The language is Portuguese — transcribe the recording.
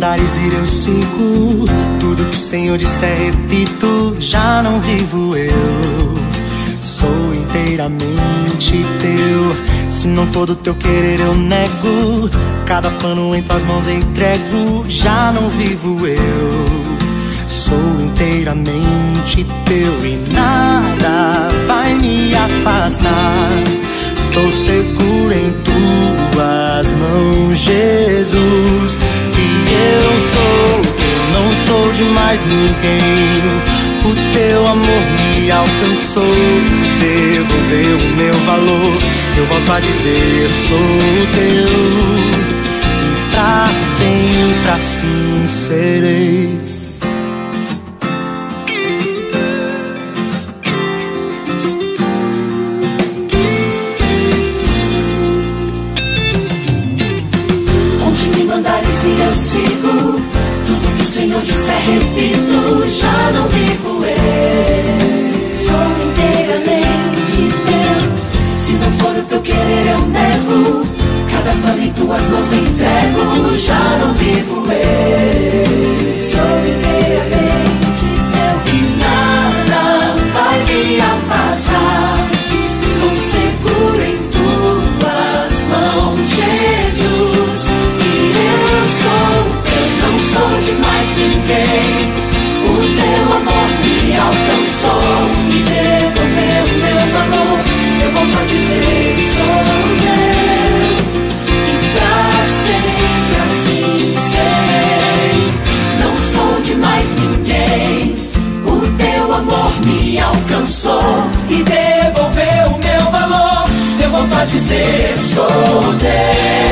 mandares ir eu sigo, tudo que o Senhor disser repito, já não vivo eu, sou inteiramente teu. Se não for do teu querer eu nego, cada plano em tuas mãos entrego, já não vivo eu, sou inteiramente teu e nada vai me afastar. Estou seguro em tuas mãos, Jesus. E eu não sou de mais ninguém. O teu amor me alcançou, devolveu o meu valor. Eu volto a dizer, sou teu e pra sempre assim serei. Eu sigo, tudo que o Senhor disser repito, já não vivo eu, sou inteiramente teu. Se não for o teu querer eu nego, cada plano em tuas mãos entrego, já não vivo eu, sou inteiramente teu e nada vai me afastar. Estou seguro em tuas mãos, Jesus. Eu não sou de mais ninguém. O teu amor me alcançou e devolveu o meu valor. Eu volto a dizer, sou teu e pra sempre assim serei. Não sou de mais ninguém. O teu amor me alcançou e devolveu o meu valor. Eu volto a dizer, sou teu.